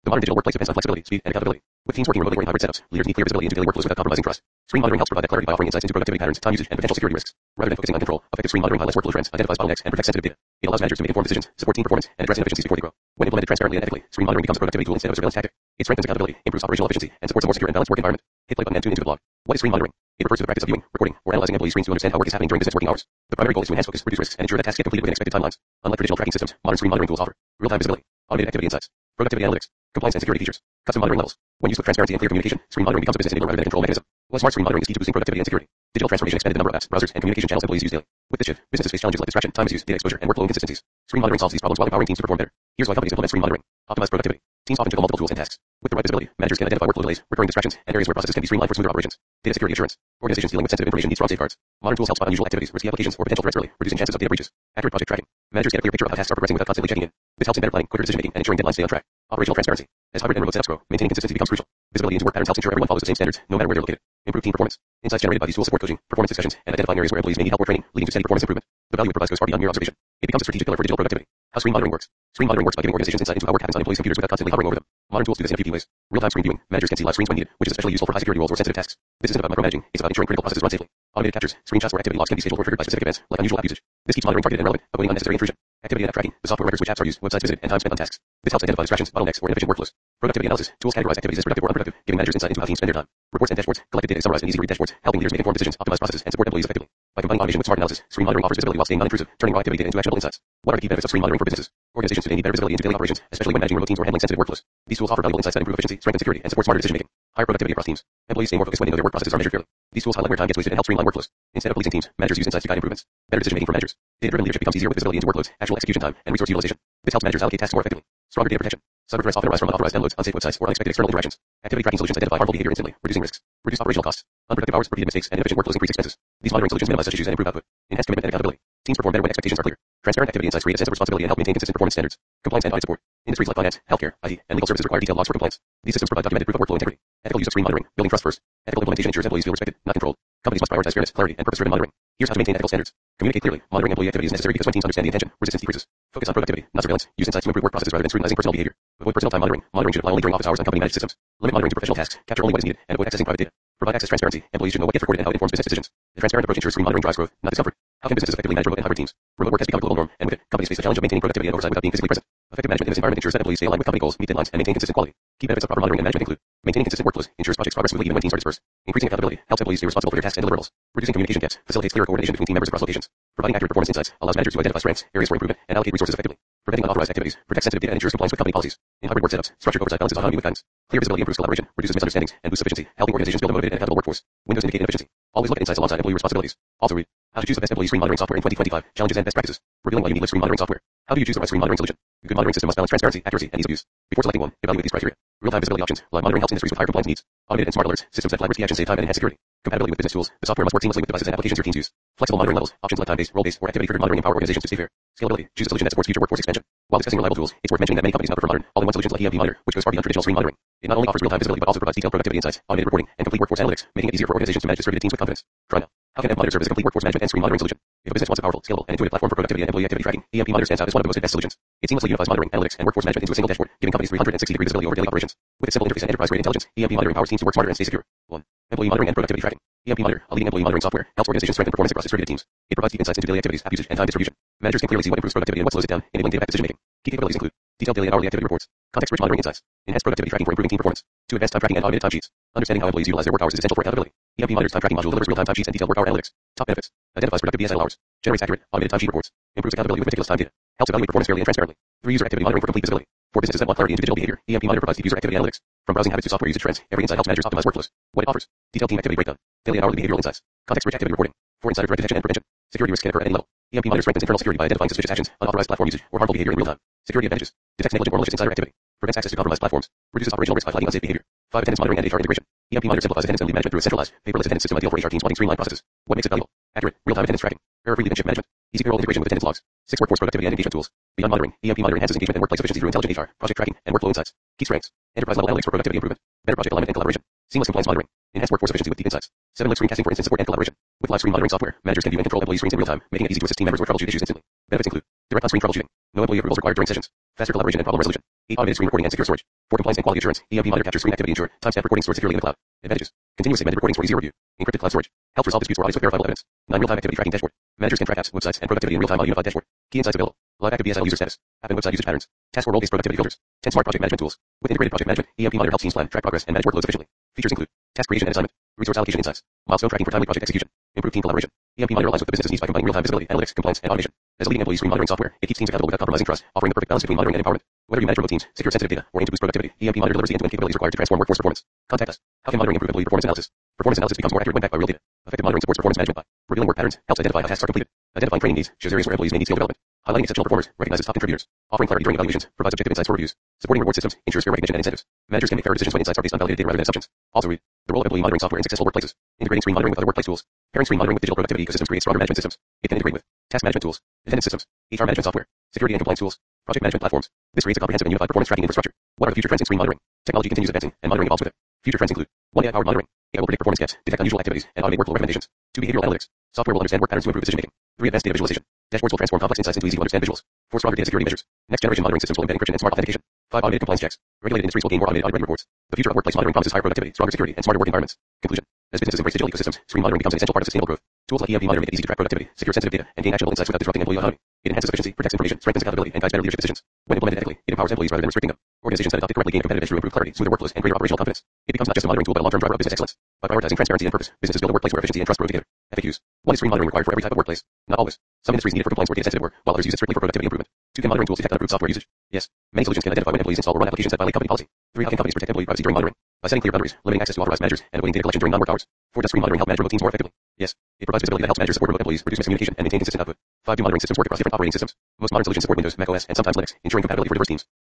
The modern digital workplace depends on flexibility, speed, and accountability. With teams working remotely or in hybrid setups, leaders need clear visibility into daily workflows without compromising trust. Screen monitoring helps provide that clarity by offering insights into productivity patterns, time usage, and potential security risks. Rather than focusing on control, effective screen monitoring highlights workflow trends, identifies bottlenecks, and protects sensitive data. It allows managers to make informed decisions, support team performance, and address inefficiencies before they grow. When implemented transparently and ethically, screen monitoring becomes a productivity tool instead of a surveillance tactic. It strengthens accountability, improves operational efficiency, and supports a more secure and balanced work environment. Hit play button and tune into the blog. What is screen monitoring? It refers to the practice of viewing, recording, or analyzing employee screens to understand how work is happening during business working hours. The primary goal is to enhance focus, reduce risks, and ensure that tasks get completed within expected timelines. Unlike traditional tracking systems, modern screen monitoring tools offer real-time visibility, automated activity insights, productivity analytics, compliance and security features, custom monitoring levels. When used with transparency and clear communication, screen monitoring becomes a business enabler rather than a control mechanism. While smart screen monitoring is key to boosting productivity and security, digital transformation expanded the number of apps, browsers, and communication channels employees use daily. With this shift, businesses face challenges like distraction, time misuse, data exposure, and workflow inconsistencies. Screen monitoring solves these problems while empowering teams to perform better. Here's why companies implement screen monitoring. Optimize productivity. Teams often juggle multiple tools and tasks. With the right visibility, managers can identify workflow delays, recurring distractions, and areas where processes can be streamlined for smoother operations. Data security assurance. Organizations dealing with sensitive information need strong safeguards. Modern tools help spot unusual activities, risky applications, or potential threats early, reducing chances of data breaches. Accurate project tracking. Managers get a clear picture of how tasks are progressing without constantly checking in. This helps in better planning, quicker decision making, and ensuring deadlines stay on track. Operational transparency. As hybrid and remote setups grow, maintaining consistency becomes crucial. Visibility into work patterns helps ensure everyone follows the same standards, no matter where they're located. Improve team performance. Insights generated by these tools support coaching, performance discussions, and identifying areas where employees may need help or training, leading to steady performance improvement. The value it provides goes far beyond mere observation. It becomes a strategic pillar for digital productivity. How screen monitoring works. Screen monitoring works by giving organizations insight into how work happens on employees' computers without constantly hovering over them. Modern tools do this in a few ways. Real-time screen viewing. Managers can see live screens when needed, which is especially useful for high-security roles or sensitive tasks. This isn't about micromanaging, it's about ensuring critical processes run safely. Automated captures. Screenshots where activity logs can be scheduled or triggered by specific events, like unusual app usage. This keeps monitoring targeted and relevant, avoiding unnecessary intrusion. Activity and app tracking. The software records which apps are used, websites visited, and time spent on tasks. This helps identify distractions, bottlenecks, or inefficient workflows. Productivity analysis. Tools categorize activities as productive or unproductive, giving managers insight into how teams spend their time. Reports and dashboards. Collected data is summarized in easy-to-read dashboards, helping leaders make informed decisions, optimize processes, and support employees effectively. By combining automation with smart analysis, screen monitoring offers visibility while staying non-intrusive, turning raw activity data into actionable insights. What are the key benefits of screen monitoring for businesses? Organizations today need better visibility into daily operations, especially when managing remote teams or handling sensitive workflows. These tools offer valuable insights that improve efficiency, strengthen security, and support smarter decision-making. Higher productivity across teams. Employees stay more focused when they know their work processes are measured clearly. These tools highlight where time gets wasted and help streamline workflows. Instead of policing teams, managers use insights to guide improvements. Better decision-making for managers. Data-driven leadership becomes easier with visibility into workloads, actual execution time, and resource utilization. This helps managers allocate tasks more effectively. Stronger data protection. Cyber threats often arise from unauthorized downloads, unsafe websites, or unexpected external interactions. Activity tracking solutions identify harmful behavior instantly, reducing risks. Reduce operational costs. Unproductive hours, repeated mistakes, and inefficient workflows increase expenses. These monitoring solutions minimize such issues and improve output. Enhance commitment and accountability. Teams perform better when expectations are clear. Transparent activity insights create a sense of responsibility and help maintain consistent performance standards. Compliance and audit support. Industries like finance, healthcare, IT, and legal services require detailed logs for compliance. These systems provide documented proof of workflow integrity. Ethical use of screen monitoring, building trust first. Ethical implementation ensures employees feel respected, not controlled. Companies must prioritize fairness, clarity, and purpose-driven monitoring. Here's how to maintain ethical standards. Communicate clearly. Monitoring employee activity is necessary because when teams understand the intention, resistance decreases. Focus on productivity, not surveillance. Use insights to improve work processes rather than scrutinizing personal behavior. Avoid personal time monitoring. Monitoring should apply only during office hours on company-managed systems. Limit monitoring to professional tasks. Capture only what is needed, and avoid accessing private data. Provide access transparency. Employees should know what gets recorded and how it informs business decisions. The transparent approach ensures screen monitoring drives growth, not discomfort. How can businesses effectively manage remote and hybrid teams? Remote work has become a global norm, and with it, companies face the challenge of maintaining productivity and oversight without being physically present. Effective management in this environment ensures that employees stay aligned with company goals, meet deadlines, and maintain consistent quality. Key benefits of proper monitoring and management include maintaining consistent workflows, ensures projects progress smoothly even when teams are dispersed. Increasing accountability helps employees stay responsible for their tasks and deliverables. Reducing communication gaps facilitates clearer coordination between team members across locations. Providing accurate performance insights allows managers to identify strengths, areas for improvement, and allocate resources effectively. Preventing unauthorized activities protects sensitive data and ensures compliance with company policies. In hybrid work setups, structured oversight balances autonomy with guidance. Clear visibility improves collaboration, reduces misunderstandings, and boosts efficiency, helping organizations build a motivated and accountable workforce. Windows indicate inefficiency. Always look at insights alongside employee responsibilities. Also read how to choose the best employee screen monitoring software in 2025. Challenges and best practices. Revealing why you need live screen monitoring software. How do you choose the right screen monitoring solution? A good monitoring system must balance transparency, accuracy, and ease of use. Before selecting one, evaluate these criteria. Real-time visibility options. Live monitoring helps industries with higher compliance needs. Automated and smart alerts. Systems that flag risky actions save time and enhance security. Compatibility with business tools. The software must work seamlessly with devices and applications your teams use. Flexible monitoring levels. Options like time-based, role-based, or activity-triggered monitoring empower organizations to stay fair. Scalability. Choose a solution that supports future workforce expansion. While discussing reliable tools, it's worth mentioning that many companies now prefer modern, all-in-one solutions like EMP Monitor, which goes far beyond traditional screen monitoring. It not only offers real-time visibility but also provides detailed productivity insights, automated reporting, and complete workforce analytics, making it easier for organizations to manage distributed teams with confidence. Try now. How can EMP Monitor serve as a complete workforce management and screen monitoring solution? If a business wants a powerful, scalable, and intuitive platform for productivity and employee activity tracking, EMP Monitor stands out as one of the most advanced solutions. It seamlessly unifies monitoring, analytics, and workforce management into a single dashboard, giving companies 360-degree visibility over daily operations. With its simple interface and enterprise-grade intelligence, EMP Monitor empowers teams to work smarter and stay secure. 1. Employee monitoring and productivity tracking. EMP Monitor, a leading employee monitoring software, helps organizations strengthen performance across distributed teams. It provides deep insights into daily activities, app usage, and time distribution. Managers can clearly see what improves productivity and what slows it down, enabling data-backed decision-making. Key capabilities include detailed daily and hourly activity reports, context-rich monitoring insights, enhanced productivity tracking for improving team performance, to advanced time tracking and automated timesheets. Understanding how employees utilize their work hours is essential for accountability. EMP Monitor's time tracking module delivers real-time timesheets and detailed work hour analytics. Top benefits: identifies productive BS idle hours, generates accurate, automated timesheet reports, improves accountability with meticulous time data, helps evaluate performance fairly and transparently. 3. User activity monitoring for complete visibility. For businesses that want clarity into digital behavior, EMP Monitor provides deep user activity analytics. From browsing habits to software usage trends, every insight helps managers optimize workflows. What it offers: detailed team activity breakdown, daily and hourly behavioral insights, context-rich activity reporting, for insider threat detection and prevention. Security risk can occur at any level. EMP Monitor strengthens internal security by identifying suspicious actions, unauthorized platform usage, or harmful behavior in real time. Security advantages: detects negligent or malicious insider activity, prevents access to compromised platforms, reduces operational risk by flagging unsafe behavior. 5. Attendance monitoring and HR integration. EMP Monitor simplifies attendance and leave management through a centralized, paperless attendance system ideal for HR teams wanting streamlined processes. What makes it valuable? Accurate, real-time attendance tracking, error-free leave and shift management, easy payroll integration with attendance logs. 6. Workforce productivity and engagement tools. Beyond monitoring, EMP Monitor enhances engagement and workplace efficiency through intelligent HR, project tracking, and workflow insights. Key strengths: enterprise-level analytics for productivity improvement, better project alignment and collaboration, seamless compliance monitoring, enhanced workforce efficiency with deep insights. 7. Live screencasting for instant support and collaboration. With live screen monitoring software, managers can view and control employee screens in real time, making it easy to assist team members or troubleshoot issues instantly. Benefits include direct on-screen troubleshooting, no employee approvals required during sessions, faster collaboration and problem resolution, 8. Automated screen recording and secure storage. 4. Compliance and quality assurance. EMP monitor captures screen activity ensure timestamp recording stored securely in the cloud. Advantages. Continuous segmented recordings for easier review. Encrypted cloud storage. Helps resolve disputes or audits with verifiable evidence. 9. Real-time activity tracking dashboard. Managers can track apps, websites, and productivity in real time on a unified dashboard. Key insights available. Live active BSL user status. App and website usage patterns. Task or role-based productivity filters. 10 smart project management tools. With integrated project management, EMP Monitor helps teams plan, track progress, and manage workloads efficiently. Features include task creation and assignment, resource allocation insights, milestone tracking for timely project execution, improved team collaboration. EMP Monitor aligns with the business's needs by combining real-time visibility, analytics, compliance, and automation. As a leading employee screen monitoring software, it keeps teams accountable without compromising trust, offering the perfect balance between monitoring and empowerment. Whether you manage remote teams, secure sensitive data, or aim to boost productivity, EMP Monitor delivers the end-to-end capabilities required to transform workforce performance. Contact us. How can monitoring improve employee performance analysis? Performance analysis becomes more accurate when backed by real data. Effective monitoring supports performance management by revealing work patterns, helps identify how tasks are completed, identifying training needs, shows areas where employees may need skill development, highlighting exceptional performers, recognizes top contributors, offering clarity during evaluations, provides objective insights for reviews, supporting reward systems, ensures fair recognition and incentives. Managers can make fairer decisions when insights are based on validated data rather than assumptions. Also read the role of employee monitoring software in successful workplaces. Integrating screen monitoring with other workplace tools. Pairing screen monitoring with digital productivity ecosystems creates stronger management systems. It can integrate with task management tools, attendance systems, HR management software, security and compliance tools, project management platforms. This creates a comprehensive and unified performance tracking infrastructure. What are the future trends in screen monitoring? Technology continues advancing, and monitoring evolves with it. Future trends include 1. AI-powered monitoring. AI will predict performance gaps, detect unusual activities, and automate workflow recommendations. 2. Behavioral analytics. Software will understand work patterns to improve decision-making. 3. Advanced data visualization. Dashboards will transform complex insights into easy-to-understand visuals. 4. Stronger data security measures. Next-generation monitoring systems will embed encryption and smart authentication. 5. Automated compliance checks. Regulated industries will gain more automated audit-ready reports. The future of workplace monitoring promises higher productivity, stronger security, and smarter work environments. Conclusion. As businesses embrace digital ecosystems, screen monitoring becomes an essential part of sustainable growth. Tools like EMP Monitor make it easy to track productivity, secure sensitive data, and gain actionable insights without disrupting employee autonomy. It enhances efficiency, protects information, strengthens accountability, and guides better leadership decisions. When implemented ethically, it empowers employees rather than restricting them. Organizations that adopt it correctly gain competitive edge through improved clarity, smoother workflows, and greater operational confidence. It becomes not just a monitoring tool but a long-term driver of business excellence. By prioritizing transparency and purpose, businesses build a workplace where efficiency and trust grow together. FAQs. 1. Is screen monitoring required for every type of workplace? Not always. Some industries need it for compliance or data-sensitive work, while others use it strictly for productivity improvement. 2. Can monitoring tools detect unapproved software usage? Yes. Many solutions can identify when employees install or run applications that violate company policy. 3. How can companies protect employee privacy during monitoring? By setting clear boundaries, limiting access to authorized managers, and avoiding data collection during non-work hours. 4. Does screen monitoring help manage remote teams more effectively? Yes. It provides visibility that helps managers support remote employees, reduce miscommunication, and maintain consistent output. 5. Do monitoring systems work across different operating systems? Most modern solutions support Windows, Mac OS, and sometimes Linux, ensuring compatibility for diverse teams.